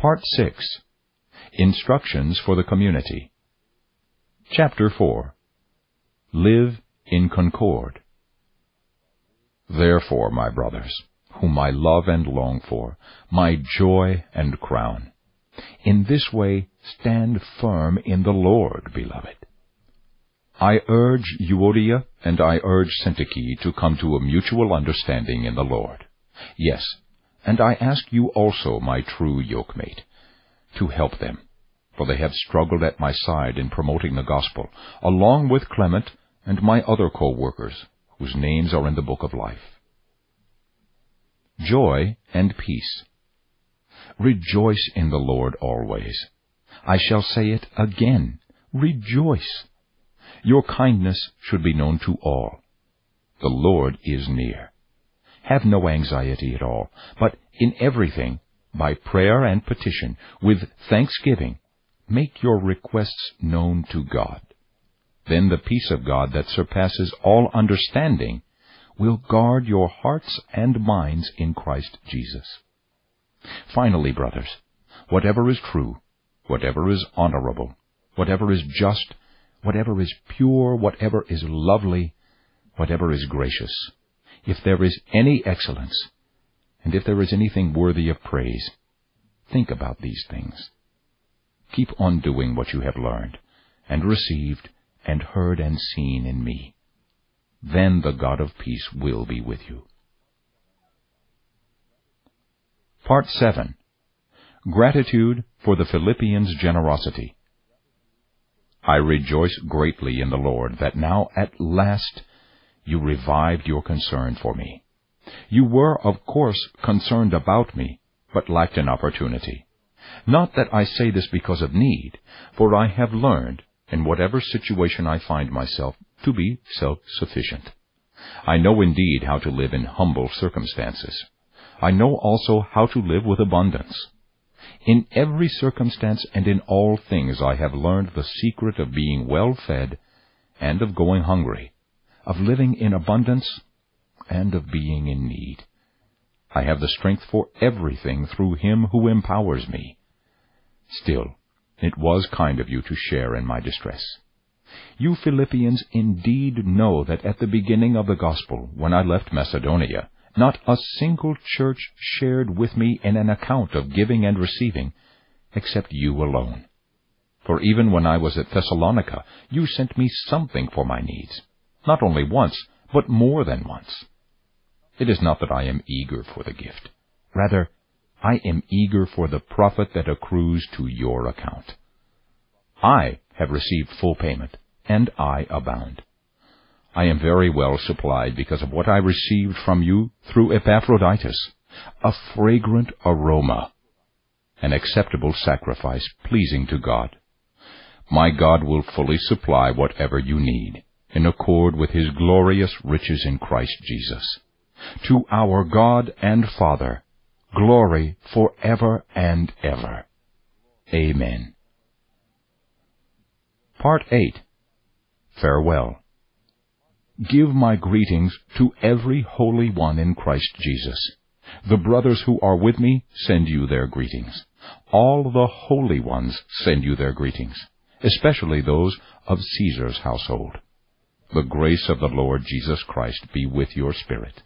Part 6. Instructions for the Community. Chapter 4. Live in Concord. Therefore, my brothers, whom I love and long for, my joy and crown, in this way stand firm in the Lord, beloved. I urge Euodia and I urge Syntyche to come to a mutual understanding in the Lord. Yes, and I ask you also, my true yokemate, to help them, for they have struggled at my side in promoting the gospel, along with Clement and my other co-workers, whose names are in the book of life. Joy and peace. Rejoice in the Lord always. I shall say it again, rejoice. Your kindness should be known to all. The Lord is near. Have no anxiety at all, but in everything, by prayer and petition, with thanksgiving, make your requests known to God. Then the peace of God that surpasses all understanding will guard your hearts and minds in Christ Jesus. Finally, brothers, whatever is true, whatever is honorable, whatever is just, whatever is pure, whatever is lovely, whatever is gracious, if there is any excellence, and if there is anything worthy of praise, think about these things. Keep on doing what you have learned, and received, and heard and seen in me. Then the God of peace will be with you. Part 7. Gratitude for the Philippians' generosity. I rejoice greatly in the Lord that now at last you revived your concern for me. You were, of course, concerned about me, but lacked an opportunity. Not that I say this because of need, for I have learned, in whatever situation I find myself, to be self-sufficient. I know indeed how to live in humble circumstances. I know also how to live with abundance. In every circumstance and in all things I have learned the secret of being well fed and of going hungry, of living in abundance and of being in need. I have the strength for everything through Him who empowers me. Still, it was kind of you to share in my distress. You Philippians indeed know that at the beginning of the gospel, when I left Macedonia, not a single church shared with me in an account of giving and receiving, except you alone. For even when I was at Thessalonica, you sent me something for my needs, not only once, but more than once. It is not that I am eager for the gift. Rather, I am eager for the profit that accrues to your account. I have received full payment, and I abound. I am very well supplied because of what I received from you through Epaphroditus, a fragrant aroma, an acceptable sacrifice pleasing to God. My God will fully supply whatever you need, in accord with His glorious riches in Christ Jesus. To our God and Father, glory forever and ever. Amen. Part 8. Farewell. Give my greetings to every holy one in Christ Jesus. The brothers who are with me send you their greetings. All the holy ones send you their greetings, especially those of Caesar's household. The grace of the Lord Jesus Christ be with your spirit.